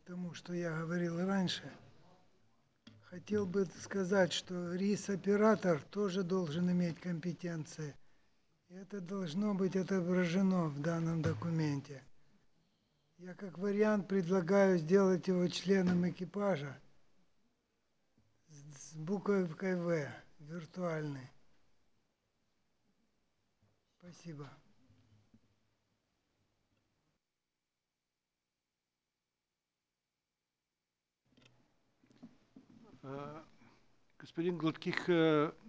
тому, что я говорил раньше, хотел бы сказать, что рейс-оператор тоже должен иметь компетенции. И это должно быть отображено в данном документе. Я как вариант предлагаю сделать его членом экипажа с буковкой «В», виртуальный. Спасибо. Господин Гладких